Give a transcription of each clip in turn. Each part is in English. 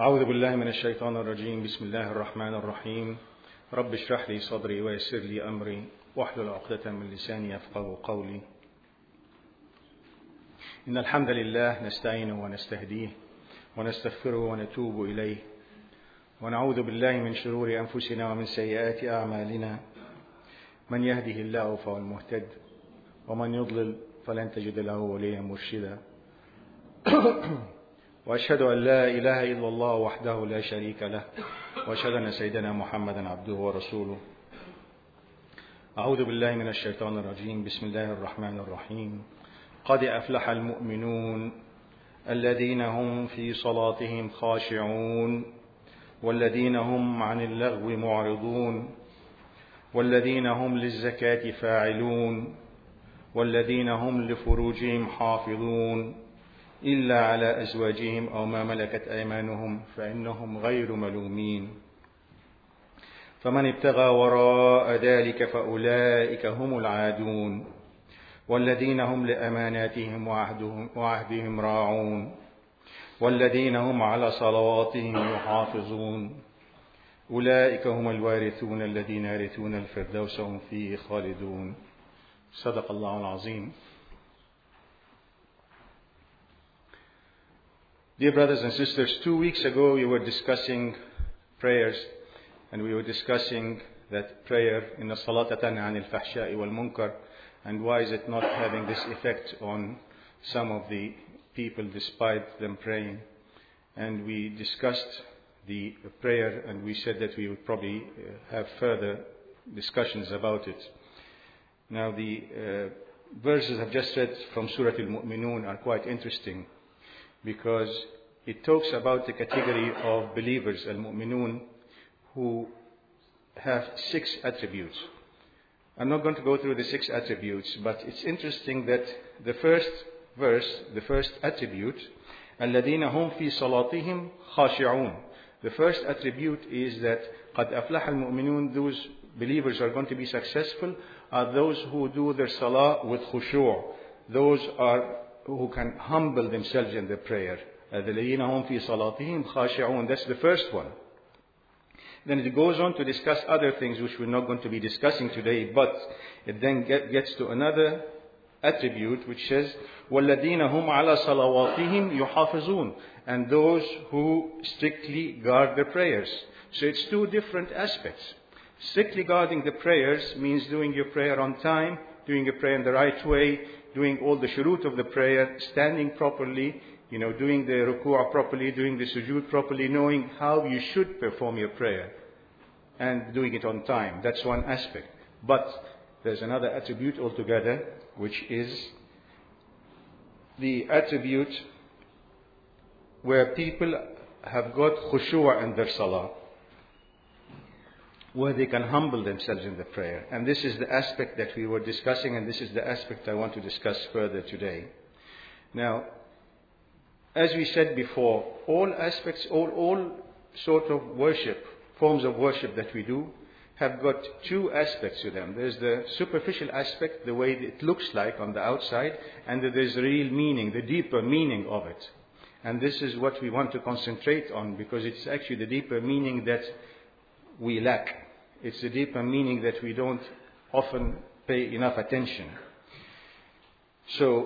أعوذ بالله من الشيطان الرجيم. بسم الله الرحمن الرحيم. رب اشرح لي صدري ويسر لي أمري واحلل عقدة من لساني يفقهوا قولي. إن الحمد لله نستعينه ونستهديه ونستغفره ونتوب إليه ونعوذ بالله من شرور أنفسنا ومن سيئات أعمالنا. من يهده الله فهو المهتد ومن يضلل فلن تجد له وليا مرشدا. وأشهد أن لا إله إلا الله وحده لا شريك له وأشهد أن سيدنا محمدا عبده ورسوله. أعوذ بالله من الشيطان الرجيم. بسم الله الرحمن الرحيم. قد أفلح المؤمنون الذين هم في صلاتهم خاشعون والذين هم عن اللغو معرضون والذين هم للزكاة فاعلون والذين هم لفروجهم حافظون إلا على أزواجهم أو ما ملكت أيمانهم فإنهم غير ملومين. فمن ابتغى وراء ذلك فأولئك هم العادون والذين هم لأماناتهم وعهدهم راعون والذين هم على صلواتهم يحافظون. أولئك هم الوارثون الذين يرثون الفردوس هم فيه خالدون. صدق الله العظيم. Dear brothers and sisters, 2 weeks ago we were discussing prayers, and we were discussing that prayer in the salat tanha anil fahsha'i wal munkar, and why is it not having this effect on some of the people despite them praying. And we discussed the prayer, and we said that we would probably have further discussions about it. Now the verses I've just read from Surah Al-Mu'minun are quite interesting, because it talks about the category of believers, al-mu'minun, who have 6 attributes. I'm not going to go through the 6 attributes, but it's interesting that the first verse, the first attribute, الَّذِينَ هُمْ فِي صَلَاتِهِمْ خَاشِعُونَ. The first attribute is that قَدْ أَفْلَحَ الْمُؤْمِنُونَ, those believers are going to be successful, are those who do their salah with khushu'. Those are who can humble themselves in their prayer. الَّذِينَ هُمْ فِي صَلَاتِهِمْ خَاشِعُونَ. That's the first one. Then it goes on to discuss other things which we're not going to be discussing today, but it then gets to another attribute which says وَالَّذِينَ هُمْ عَلَى صَلَوَاتِهِمْ يُحَافِظُونَ, and those who strictly guard their prayers. So it's 2 different aspects. Strictly guarding the prayers means doing your prayer on time, doing your prayer in the right way, doing all the shurut of the prayer, standing properly, doing the ruku' properly, doing the sujood properly, knowing how you should perform your prayer, and doing it on time. That's one aspect. But there's another attribute altogether, which is the attribute where people have got khushu' in their salah, where they can humble themselves in the prayer. And this is the aspect that we were discussing, and this is the aspect I want to discuss further today. Now, as we said before, all aspects, all sort of worship, forms of worship that we do, have got 2 aspects to them. There's the superficial aspect, the way it looks like on the outside, and there's the real meaning, the deeper meaning of it. And this is what we want to concentrate on, because it's actually the deeper meaning that we lack. It's the deeper meaning that we don't often pay enough attention. So,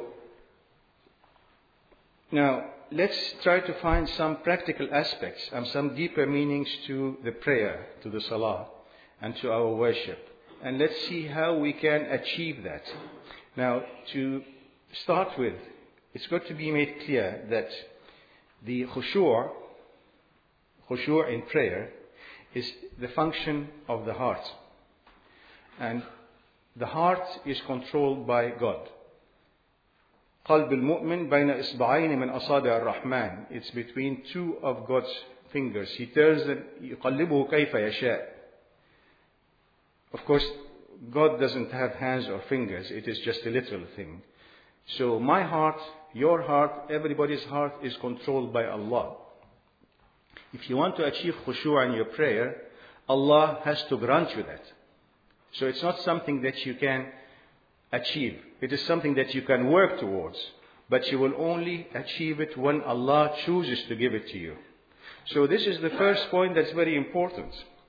now let's try to find some practical aspects and some deeper meanings to the prayer, to the salah, and to our worship. And let's see how we can achieve that. Now, to start with, it's got to be made clear that the khushu' in prayer is the function of the heart. And the heart is controlled by God. قلب المؤمن بين إصبعين من أصابع الرحمن. It's between 2 of God's fingers. He turns them, يقلبه كيف يشاء. Of course, God doesn't have hands or fingers. It is just a literal thing. So my heart, your heart, everybody's heart is controlled by Allah. If you want to achieve khushu' in your prayer, Allah has to grant you that. So it's not something that you can achieve. It is something that you can work towards. But you will only achieve it when Allah chooses to give it to you. So this is the first point that's very important.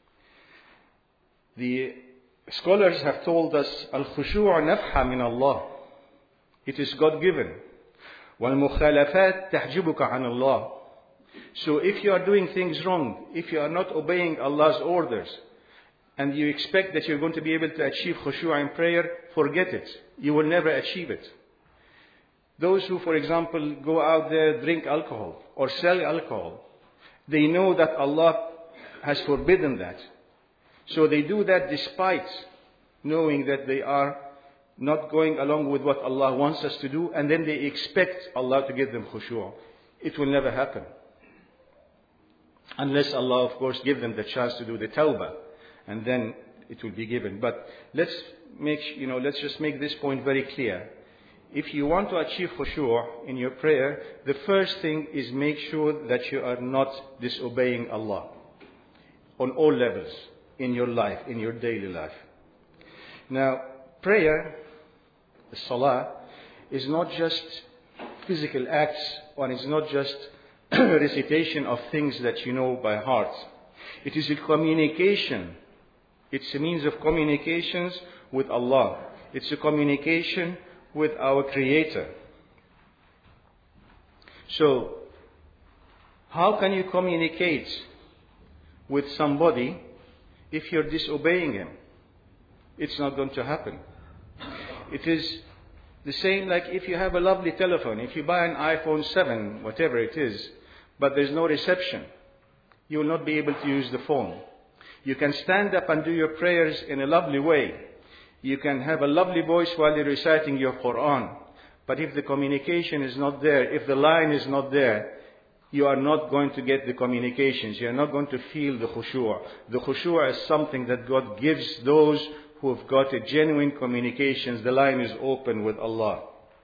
The scholars have told us, al-khushu' nafha min Allah. It is God-given. وَالْمُخَالَفَاتِ تَحْجِبُكَ عَنَ اللَّهِ. So if you are doing things wrong, if you are not obeying Allah's orders, and you expect that you're going to be able to achieve khushu' in prayer, forget it. You will never achieve it. Those who, for example, go out there, drink alcohol, or sell alcohol, they know that Allah has forbidden that. So they do that despite knowing that they are not going along with what Allah wants us to do, and then they expect Allah to give them khushu'. It will never happen. Unless Allah, of course, give them the chance to do the tawbah, and then it will be given. But let's just make this point very clear. If you want to achieve khushu' in your prayer, the first thing is make sure that you are not disobeying Allah on all levels in your life, in your daily life. Now, prayer, the salah, is not just physical acts, or it's not just recitation of things that you know by heart. It is a communication. It's a means of communications with Allah. It's a communication with our Creator. So, how can you communicate with somebody if you're disobeying him? It's not going to happen. It is the same like if you have a lovely telephone. If you buy an iPhone 7, whatever it is, but there's no reception, you will not be able to use the phone. You can stand up and do your prayers in a lovely way. You can have a lovely voice while you're reciting your Quran. But if the communication is not there, if the line is not there, you are not going to get the communications. You are not going to feel the khushu'. The khushu' is something that God gives those who have got a genuine communications. The line is open with Allah.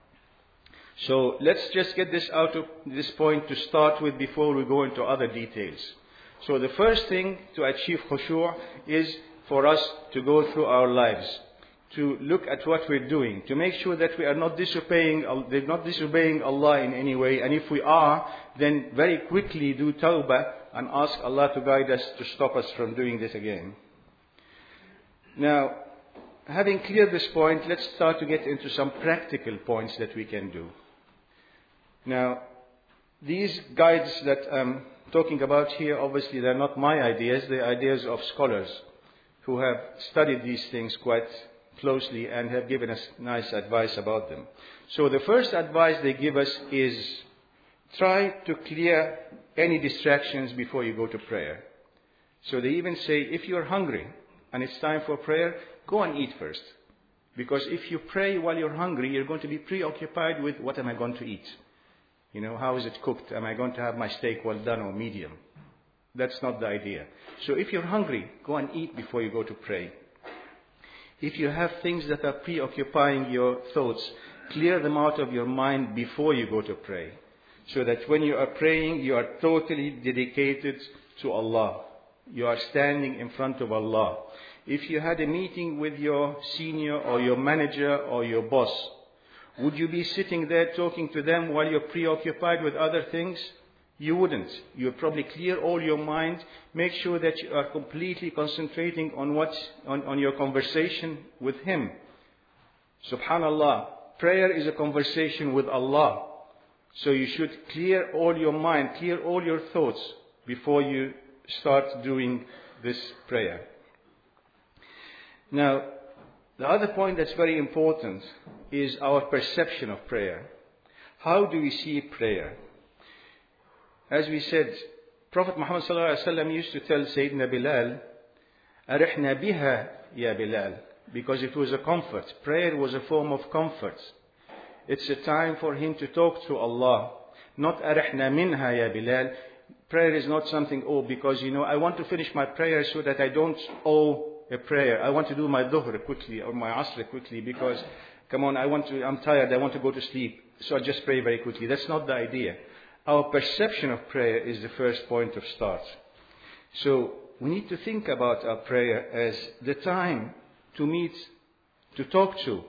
So let's just get this out of this point to start with before we go into other details. So the first thing to achieve khushu' is for us to go through our lives, to look at what we're doing, to make sure that we are not disobeying Allah in any way. And if we are, then very quickly do tawbah and ask Allah to guide us to stop us from doing this again. Now, having cleared this point, let's start to get into some practical points that we can do. Now, these guides that I'm talking about here, obviously they're not my ideas, they're ideas of scholars who have studied these things quite closely and have given us nice advice about them. So the first advice they give us is try to clear any distractions before you go to prayer. So they even say if you're hungry and it's time for prayer, go and eat first. Because if you pray while you're hungry, you're going to be preoccupied with what am I going to eat? How is it cooked? Am I going to have my steak well done or medium? That's not the idea. So if you're hungry, go and eat before you go to pray. If you have things that are preoccupying your thoughts, clear them out of your mind before you go to pray. So that when you are praying, you are totally dedicated to Allah. You are standing in front of Allah. If you had a meeting with your senior or your manager or your boss, would you be sitting there talking to them while you're preoccupied with other things? You wouldn't. You would probably clear all your mind. Make sure that you are completely concentrating on your conversation with Him. Subhanallah. Prayer is a conversation with Allah. So you should clear all your mind, clear all your thoughts before you start doing this prayer. Now, the other point that's very important is our perception of prayer. How do we see prayer? As we said, Prophet Muhammad ﷺ used to tell Sayyidina Bilal, "Arihna biha ya Bilal," because it was a comfort. Prayer was a form of comfort. It's a time for him to talk to Allah. Not arihna minha ya Bilal. Prayer is not something, because I want to finish my prayer so that I don't owe a prayer. I want to do my dhuhr quickly or my asr quickly because, I'm tired, I want to go to sleep. So I just pray very quickly. That's not the idea. Our perception of prayer is the first point of start. So we need to think about our prayer as the time to meet, to talk to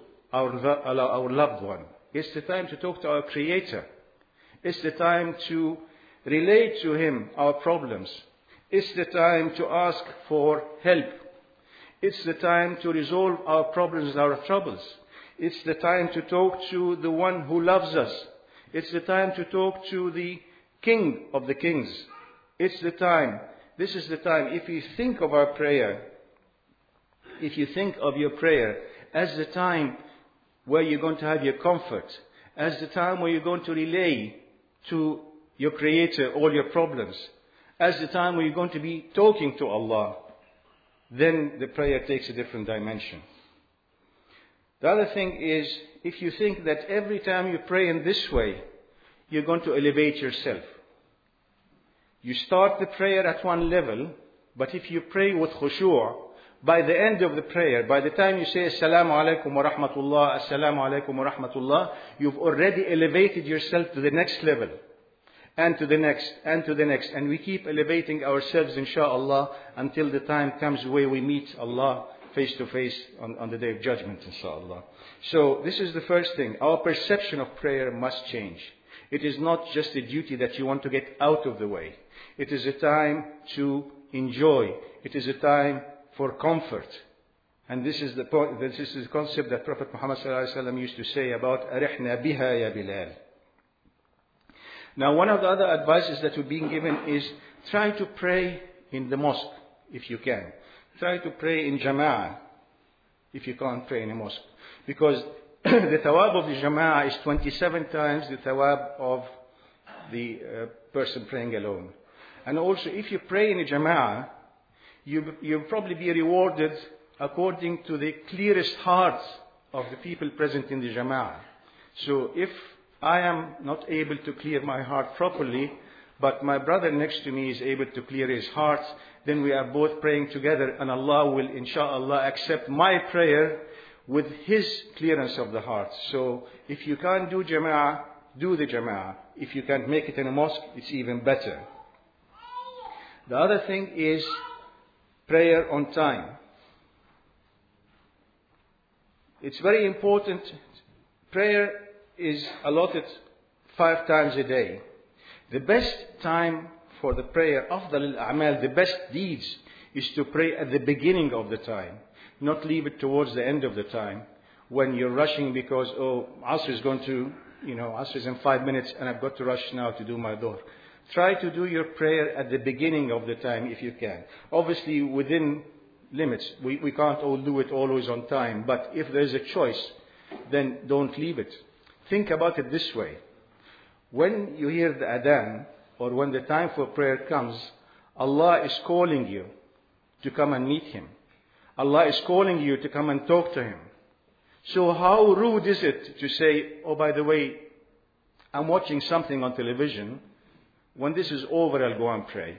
our loved one. It's the time to talk to our Creator. It's the time to relate to Him our problems. It's the time to ask for help. It's the time to resolve our problems, our troubles. It's the time to talk to the one who loves us. It's the time to talk to the King of the Kings. It's the time. This is the time. If you think of our prayer, if you think of your prayer as the time where you're going to have your comfort, as the time where you're going to relay to your Creator all your problems, as the time where you're going to be talking to Allah, then the prayer takes a different dimension. The other thing is, if you think that every time you pray in this way, you're going to elevate yourself. You start the prayer at one level, but if you pray with khushu', by the end of the prayer, by the time you say Assalamu alaikum wa rahmatullah, Assalamu alaikum wa rahmatullah, you've already elevated yourself to the next level. And to the next, and to the next. And we keep elevating ourselves, inshaAllah, until the time comes where we meet Allah face to face on the Day of Judgment, inshaAllah. So this is the first thing. Our perception of prayer must change. It is not just a duty that you want to get out of the way. It is a time to enjoy. It is a time for comfort. And this is the point, this is the concept that Prophet Muhammad ﷺ used to say about أَرِحْنَا بِهَا يَا Bilal. Now, one of the other advices that we're being given is try to pray in the mosque if you can. Try to pray in Jama'ah if you can't pray in a mosque. Because the thawab of the Jama'ah is 27 times the thawab of the person praying alone. And also, if you pray in a Jama'ah, you'll probably be rewarded according to the clearest hearts of the people present in the Jama'ah. So if I am not able to clear my heart properly, but my brother next to me is able to clear his heart, then we are both praying together, and Allah will, inshaAllah, accept my prayer with His clearance of the heart. So if you can't do Jama'ah, do the Jama'ah. If you can't make it in a mosque, it's even better. The other thing is prayer on time. It's very important. Prayer is allotted 5 times a day. The best time for the prayer, afdal al-a'mal, the best deeds, is to pray at the beginning of the time. Not leave it towards the end of the time when you're rushing because, Asr is going to, Asr is in 5 minutes and I've got to rush now to do my dhuhr. Try to do your prayer at the beginning of the time if you can. Obviously within limits. We can't all do it always on time. But if there's a choice, then don't leave it. Think about it this way. When you hear the adhan, or when the time for prayer comes, Allah is calling you to come and meet Him. Allah is calling you to come and talk to Him. So how rude is it to say, oh, by the way, I'm watching something on television. When this is over, I'll go and pray.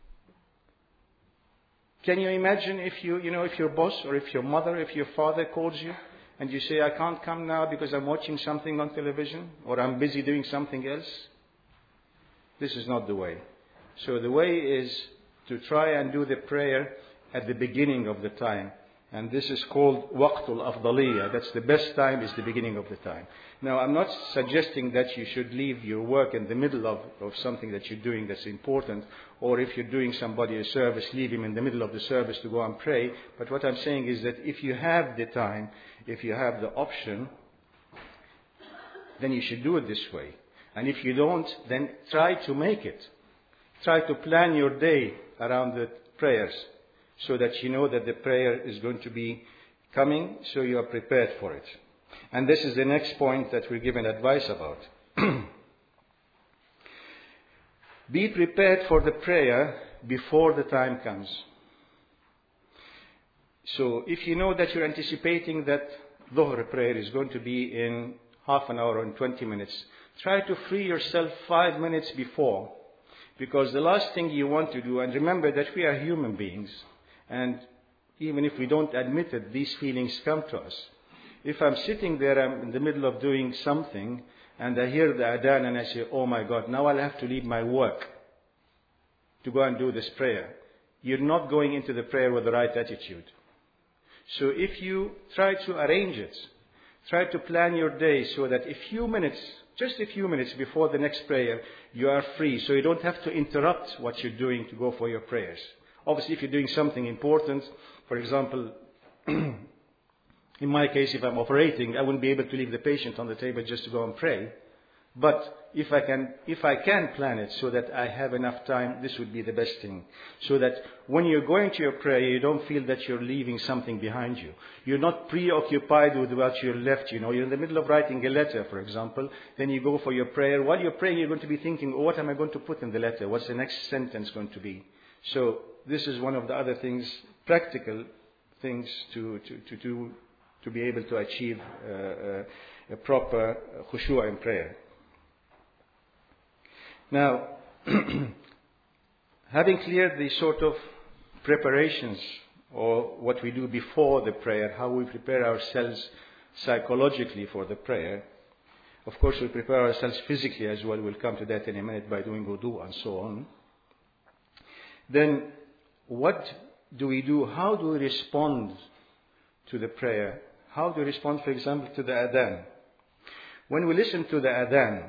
Can you imagine if if your boss or if your mother, if your father calls you and you say, I can't come now because I'm watching something on television or I'm busy doing something else? This is not the way. So the way is to try and do the prayer at the beginning of the time. And this is called waqtul afdaliyah. That's the best time, is the beginning of the time. Now, I'm not suggesting that you should leave your work in the middle of something that you're doing that's important. Or if you're doing somebody a service, leave him in the middle of the service to go and pray. But what I'm saying is that if you have the time, if you have the option, then you should do it this way. And if you don't, then try to make it. Try to plan your day around the prayers, so that you know that the prayer is going to be coming, so you are prepared for it. And this is the next point that we're given advice about. Be prepared for the prayer before the time comes. So if you know that you're anticipating that Dhuhr prayer is going to be in half an hour or in 20 minutes, try to free yourself 5 minutes before. Because the last thing you want to do, and remember that we are human beings, and even if we don't admit it, these feelings come to us. If I'm sitting there, I'm in the middle of doing something, and I hear the adhan and I say, oh my God, now I'll have to leave my work to go and do this prayer. You're not going into the prayer with the right attitude. So if you try to arrange it, try to plan your day so that a few minutes just a few minutes before the next prayer, you are free. So you don't have to interrupt what you're doing to go for your prayers. Obviously, if you're doing something important, for example, in my case, if I'm operating, I wouldn't be able to leave the patient on the table just to go and pray. But if I can plan it so that I have enough time, this would be the best thing. So that when you're going to your prayer, you don't feel that you're leaving something behind you. You're not preoccupied with what you're left. You're in the middle of writing a letter, for example. Then you go for your prayer. While you're praying, you're going to be thinking, oh, what am I going to put in the letter? What's the next sentence going to be? So this is one of the other things, practical things to be able to achieve a proper khushu' in prayer. Now, having cleared the sort of preparations or what we do before the prayer, how we prepare ourselves psychologically for the prayer. Of course, we prepare ourselves physically as well. We'll come to that in a minute by doing wudu and so on. Then, what do we do? How do we respond to the prayer? How do we respond, for example, to the adhan? When we listen to the adhan,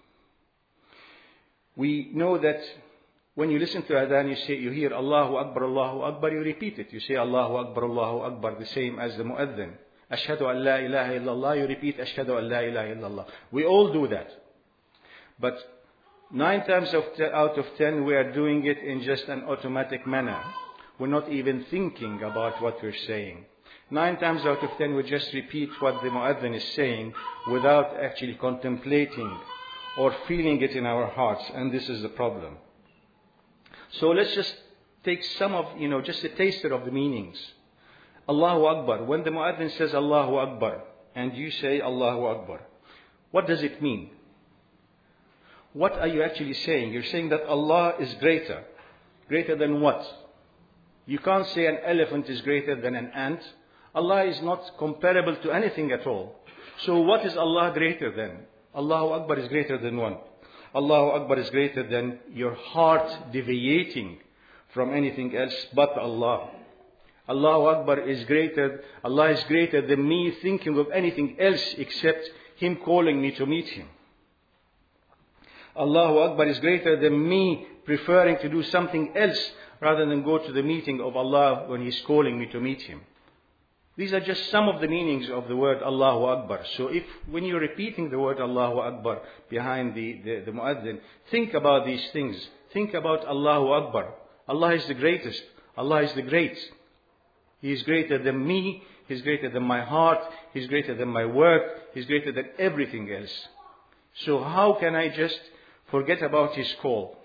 we know that when you listen to adhan, you hear Allahu Akbar, you repeat it. You say Allahu Akbar, the same as the mu'adhin. Ashhadu an la ilaha illallah, you repeat Ashhadu an la ilaha illallah. We all do that. But 9 times out of 10, we are doing it in just an automatic manner. We're not even thinking about what we're saying. 9 times out of 10, we just repeat what the mu'adhin is saying without actually contemplating or feeling it in our hearts, and this is the problem. So let's just take some of, just a taster of the meanings. Allahu Akbar. When the mu'adhin says Allahu Akbar, and you say Allahu Akbar, what does it mean? What are you actually saying? You're saying that Allah is greater. Greater than what? You can't say an elephant is greater than an ant. Allah is not comparable to anything at all. So what is Allah greater than? Allahu Akbar is greater than one. Allahu Akbar is greater than your heart deviating from anything else but Allah. Allahu Akbar is greater. Allah is greater than me thinking of anything else except Him calling me to meet Him. Allahu Akbar is greater than me preferring to do something else rather than go to the meeting of Allah when He's calling me to meet Him. These are just some of the meanings of the word Allahu Akbar. So when you're repeating the word Allahu Akbar behind the mu'adhin, think about these things. Think about Allahu Akbar. Allah is the greatest. Allah is the great. He is greater than me. He's greater than my heart. He's greater than my work. He's greater than everything else. So how can I just forget about His call?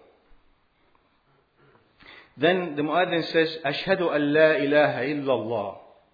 Then the mu'adhin says, Ashhadu an la ilaha illallah.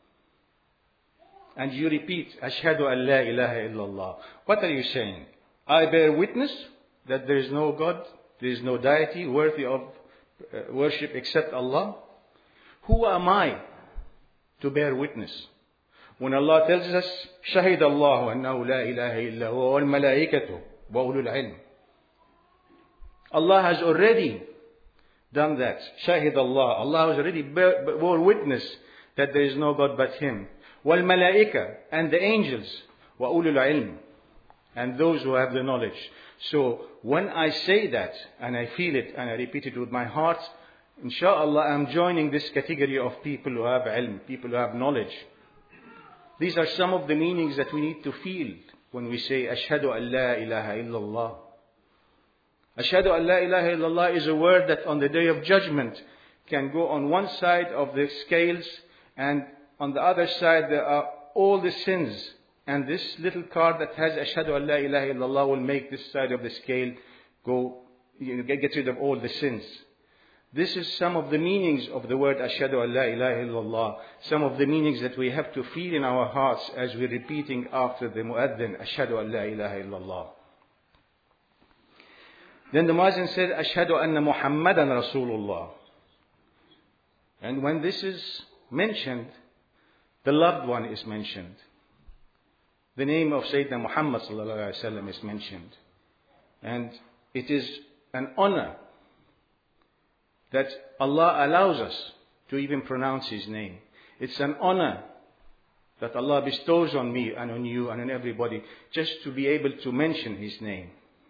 And you repeat, Ashhadu an la ilaha illallah. What are you saying? I bear witness that there is no God, there is no deity worthy of worship except Allah. Who am I to bear witness? When Allah tells us, Shahid Allahu annahu la ilaha illa huwa wal malaikatu wa ulul ilm. Allah has already done that. Shahid Allah. Allah has already bore witness that there is no God but Him. وَالْمَلَائِكَةِ and the angels, وَأُولُو الْعِلْمِ and those who have the knowledge. So when I say that and I feel it and I repeat it with my heart, inshallah I'm joining this category of people who have ilm, people who have knowledge. These are some of the meanings that we need to feel when we say Ashhadu an la ilaha illallah. Ashhadu an la ilaha illallah is a word that on the day of judgment can go on one side of the scales, and on the other side there are all the sins. And this little card that has Ashhadu an la ilaha illallah will make this side of the scale go, get rid of all the sins. This is some of the meanings of the word Ashhadu an la ilaha illallah. Some of the meanings that we have to feel in our hearts as we're repeating after the mu'adhin, Ashhadu an la ilaha illallah. Then the muazzin said, Ashhadu anna Muhammadan Rasulullah. And when this is mentioned, the loved one is mentioned. The name of Sayyidina Muhammad sallallahu alaihi wasallam is mentioned. And it is an honor that Allah allows us to even pronounce His name. It's an honor that Allah bestows on me and on you and on everybody, just to be able to mention His name.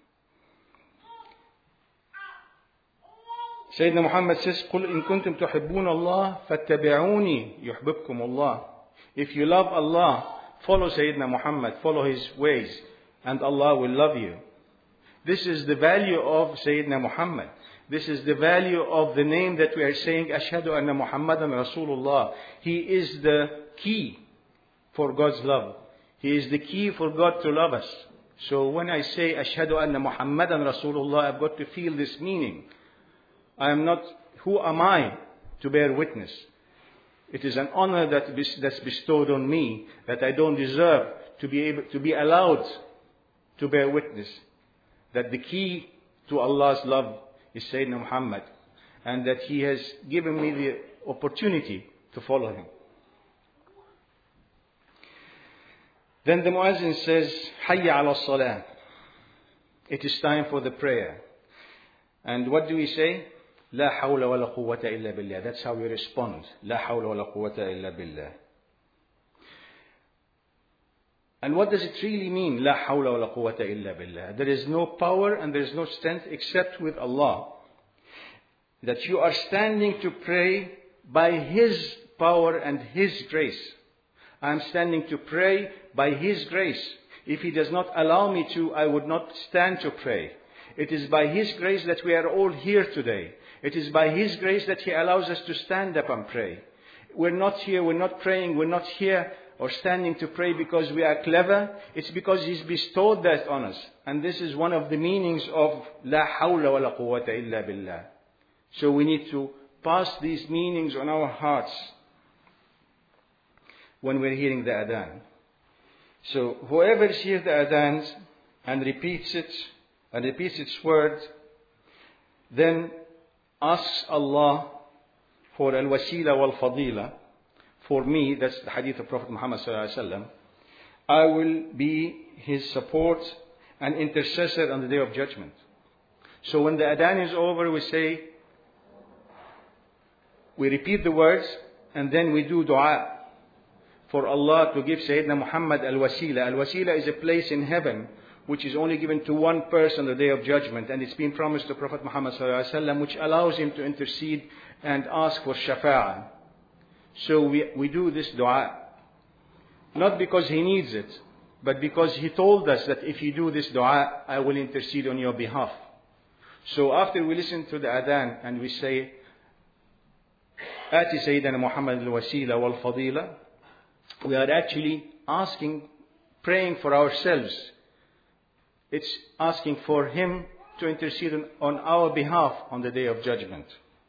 Sayyidina Muhammad says, قُلْ إِن كُنْتُمْ تُحِبُّونَ اللَّهَ فَاتَّبِعُونِي يُحْبِبْكُمُ اللَّهِ. If you love Allah, follow Sayyidina Muhammad, follow his ways, and Allah will love you. This is the value of Sayyidina Muhammad. This is the value of the name that we are saying, Ashhadu anna Muhammadan Rasulullah. He is the key for God's love. He is the key for God to love us. So when I say Ashhadu anna Muhammadan Rasulullah, I've got to feel this meaning. I am not, who am I to bear witness? It is an honor that's bestowed on me that I don't deserve to be allowed to bear witness that the key to Allah's love is Sayyidina Muhammad, and that He has given me the opportunity to follow Him. Then the Muazzin says, Hayya ala salah. It is time for the prayer. And what do we say? La hawla wa la quwwata illa billah. That's how we respond. La hawla wa la quwwata illa billah. And what does it really mean? La hawla wa la quwwata illa billah. There is no power and there is no strength except with Allah. That you are standing to pray by His power and His grace. I am standing to pray by His grace. If He does not allow me to, I would not stand to pray. It is by His grace that we are all here today. It is by His grace that He allows us to stand up and pray. We're not here, we're not praying, we're not here or standing to pray because we are clever. It's because He's bestowed that on us. And this is one of the meanings of La hawla wa la quwwata illa billah. So we need to pass these meanings on our hearts when we're hearing the adhan. So whoever hears the adhan and repeats its word, then asks Allah for al-wasila wal-fadila. For me, that's the hadith of Prophet Muhammad sallallahu alaihi wasallam. I will be his support and intercessor on the day of judgment. So when the adhan is over, we repeat the words, and then we do dua for Allah to give Sayyidina Muhammad al-wasila. Al-wasila is a place in heaven which is only given to one person on the day of judgment, and it's been promised to Prophet Muhammad sallallahu alaihi wasallam, which allows him to intercede and ask for shafa'ah. So we do this dua, not because he needs it, but because he told us that if you do this dua, I will intercede on your behalf. So after we listen to the adhan and we say, Ati Sayyidina Muhammad al-wasila wal-fadila, we are actually praying for ourselves. It's asking for Him to intercede on our behalf on the day of judgment.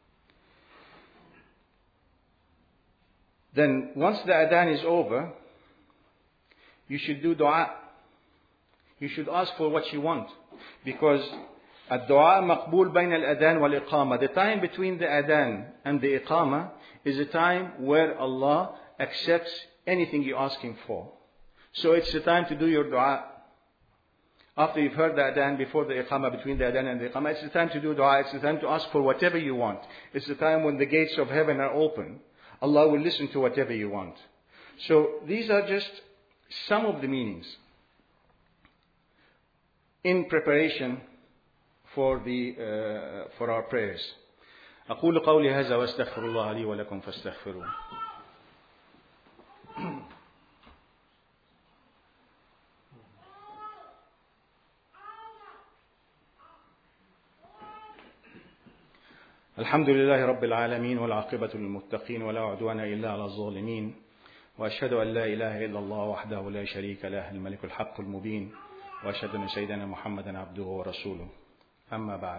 Then once the adhan is over, you should do dua. You should ask for what you want. Because ad-dua maqbool bayn al-adhan wal-iqama. The time between the adhan and the iqama is a time where Allah accepts anything you ask Him for. So it's the time to do your dua. After you've heard the adhan, before the iqama, between the adhan and the iqama, it's the time to do dua. It's the time to ask for whatever you want. It's the time when the gates of heaven are open. Allah will listen to whatever you want. So these are just some of the meanings in preparation for our prayers. أقول قولي هذا واستغفر الله لي ولكم فاستغفروه. الحمد لله رب العالمين والعاقبة للمتقين ولا عدوان إلا على الظالمين وأشهد أن لا إله إلا الله وحده لا شريك له الملك الحق المبين وأشهد أن سيدنا محمدا عبده ورسوله أما بعد.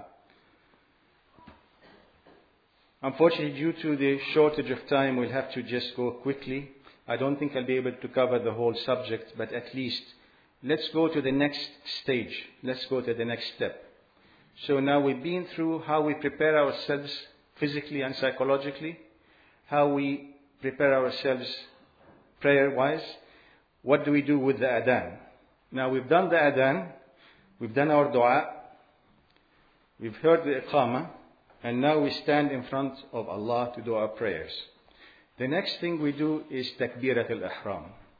Unfortunately, due to the shortage of time, we'll have to just go quickly. I don't think I'll be able to cover the whole subject, but at least let's go to the next stage. Let's go to the next step. So now we've been through how we prepare ourselves physically and psychologically, how we prepare ourselves prayer-wise. What do we do with the adhan? Now we've done the adhan, we've done our dua, we've heard the iqamah, and now we stand in front of Allah to do our prayers. The next thing we do is takbirat al-ihram.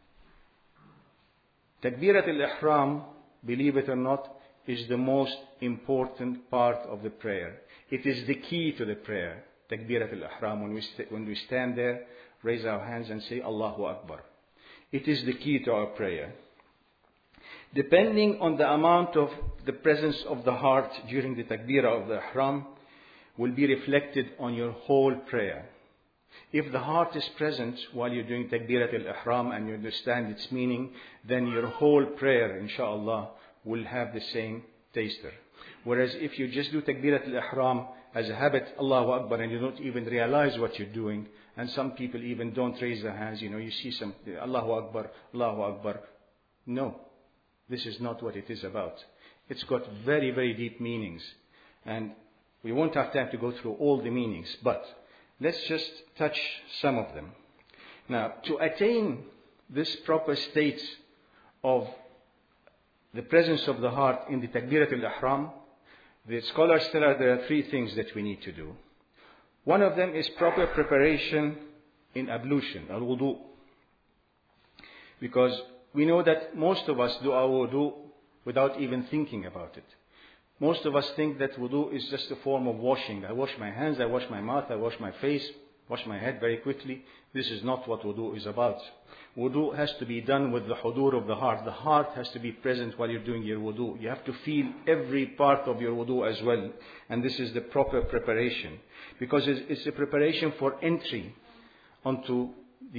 Takbirat al-Ihram, believe it or not, is the most important part of the prayer. It is the key to the prayer. Takbirat al-Ihram, when we stand there, raise our hands and say Allahu Akbar. It is the key to our prayer. Depending on the amount of the presence of the heart during the Takbirah of the Ihram, will be reflected on your whole prayer. If the heart is present while you're doing Takbirat al-Ihram and you understand its meaning, then your whole prayer, inshallah, will have the same taster. Whereas if you just do Takbirat al-Ihram as a habit, Allahu Akbar, and you don't even realize what you're doing, and some people even don't raise their hands, you see some, Allahu Akbar, Allahu Akbar. No, this is not what it is about. It's got very, very deep meanings. And we won't have time to go through all the meanings, but let's just touch some of them. Now, to attain this proper state of the presence of the heart in the Takbirat al-Ihram, the scholars tell us there are three things that we need to do. One of them is proper preparation in ablution, al-wudu. Because we know that most of us do our wudu without even thinking about it. Most of us think that wudu is just a form of washing. I wash my hands, I wash my mouth, I wash my face, wash my head very quickly. This is not what wudu is about. Wudu has to be done with the hudur of the heart. The heart has to be present while you're doing your wudu. You have to feel every part of your wudu as well. And this is the proper preparation. Because it's a preparation for entry onto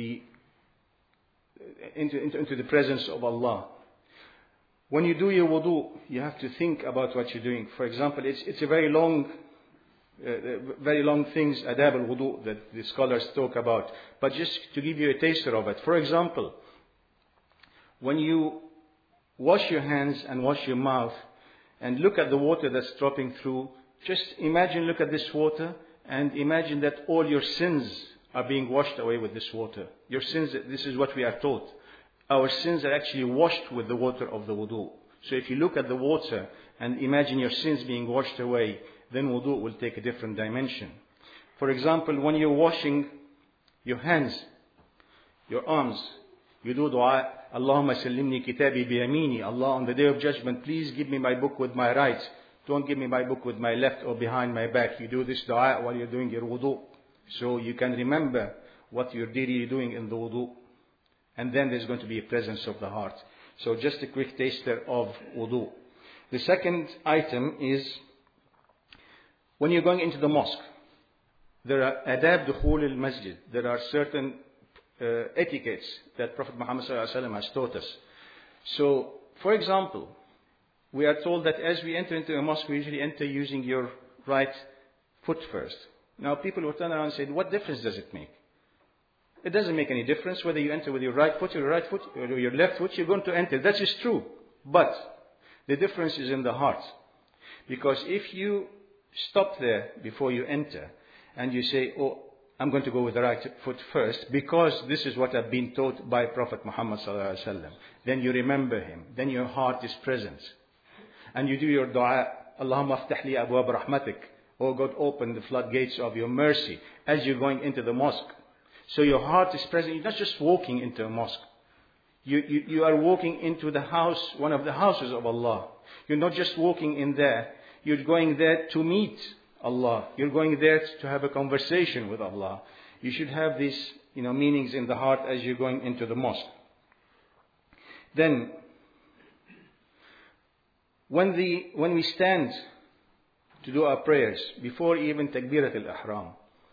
into the presence of Allah. When you do your wudu, you have to think about what you're doing. For example, it's a very long things, adab al-wudu, that the scholars talk about. But just to give you a taster of it. For example, when you wash your hands and wash your mouth and look at the water that's dropping through, just look at this water and imagine that all your sins are being washed away with this water. Your sins, this is what we are taught. Our sins are actually washed with the water of the wudu. So if you look at the water and imagine your sins being washed away, then wudu will take a different dimension. For example, when you're washing your hands, your arms, you do dua, Allahumma sallimni kitabi biyamini. Allah, on the day of judgment, please give me my book with my right. Don't give me my book with my left or behind my back. You do this dua while you're doing your wudu. So you can remember what you're really doing in the wudu. And then there's going to be a presence of the heart. So just a quick taster of wudu. The second item is when you're going into the mosque. There are adab dukhul al-masjid. There are certain etiquettes that Prophet Muhammad ﷺ has taught us. So, for example, we are told that as we enter into a mosque, we usually enter using your right foot first. Now people will turn around and say, what difference does it make? It doesn't make any difference whether you enter with your right foot or your left foot, you're going to enter. That is true. But the difference is in the heart. Because if you stop there before you enter and you say, oh, I'm going to go with the right foot first because this is what I've been taught by Prophet Muhammad ﷺ, then you remember him. Then your heart is present. And you do your dua, Allahumma aftah li abwab rahmatik. Oh God, open the floodgates of your mercy as you're going into the mosque. So your heart is present. You're not just walking into a mosque. You are walking into the house, one of the houses of Allah. You're not just walking in there. You're going there to meet Allah. You're going there to have a conversation with Allah. You should have these, meanings in the heart as you're going into the mosque. Then, when we stand to do our prayers, before even Takbirat al-Ihram,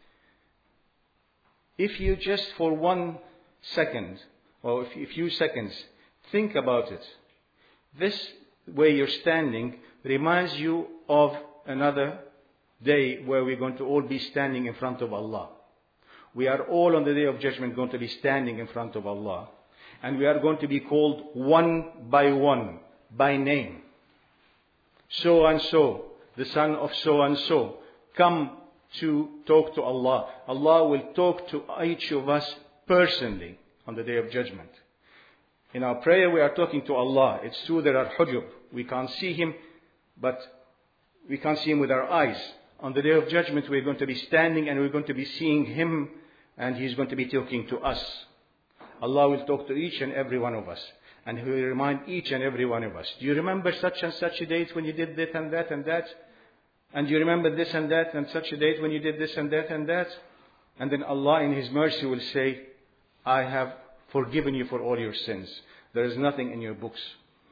if you just for 1 second, or a few seconds, think about it, this way you're standing reminds you of another day where we're going to all be standing in front of Allah. We are all on the day of judgment going to be standing in front of Allah. And we are going to be called one by one, by name. So and so, the son of so and so, come to talk to Allah. Allah will talk to each of us personally on the day of judgment. In our prayer we are talking to Allah. It's true there are hujub. We can't see Him, but we can't see Him with our eyes. On the day of judgment we're going to be standing and we're going to be seeing Him and He's going to be talking to us. Allah will talk to each and every one of us. And He will remind each and every one of us. Do you remember such and such a date when you did that and that and that? And do you remember this and that and such a date when you did this and that and that? And then Allah in His mercy will say, I have forgiven you for all your sins. There is nothing in your books.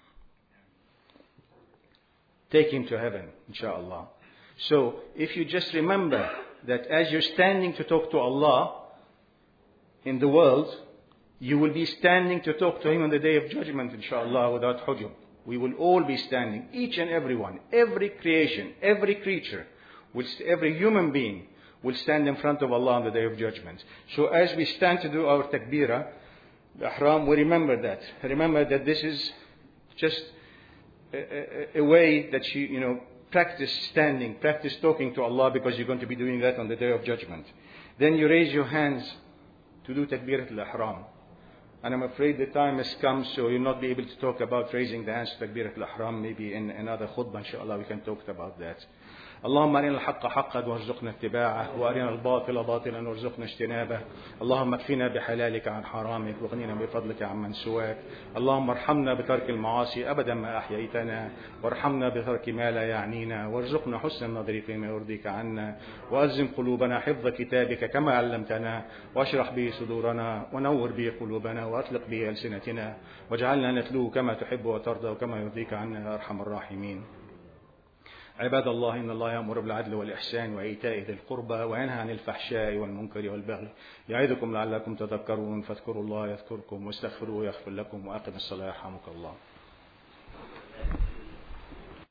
Take him to heaven, inshallah. So, if you just remember that as you're standing to talk to Allah in the world, you will be standing to talk to Him on the Day of Judgment, inshallah, without hujub. We will all be standing, each and every one, every creation, every creature, every human being will stand in front of Allah on the Day of Judgment. So as we stand to do our takbirah, the ihram, we remember that. Remember that this is just a way that you practice standing, practice talking to Allah, because you're going to be doing that on the Day of Judgment. Then you raise your hands to do takbirat al-ihram. And I'm afraid the time has come, so you'll not be able to talk about raising the hands to takbirat al-ihram. Maybe in another khutbah, inshallah, we can talk about that. اللهم أرنا الحق حقا وارزقنا اتباعه وأرنا الباطل باطلا وارزقنا اجتنابه اللهم اكفنا بحلالك عن حرامك واغننا بفضلك عمن سواك اللهم ارحمنا بترك المعاصي أبدا ما أحييتنا وارحمنا بترك ما لا يعنينا وارزقنا حسن النظر فيما يرضيك عنا وألزم قلوبنا حفظ كتابك كما علمتنا واشرح به صدورنا ونور به قلوبنا وأطلق به ألسنتنا واجعلنا نتلوه كما تحب وترضى وكما يرضيك عنا يا أرحم الراحمين. عباد الله إن الله يأمر بالعدل والإحسان وإيتاء ذي القربى وينهى عن الفحشاء والمنكر والبغي يعظكم لعلكم تذكرون فاذكروا الله يذكركم واستغفروه يغفر لكم وأقم الصلاة يرحمك الله.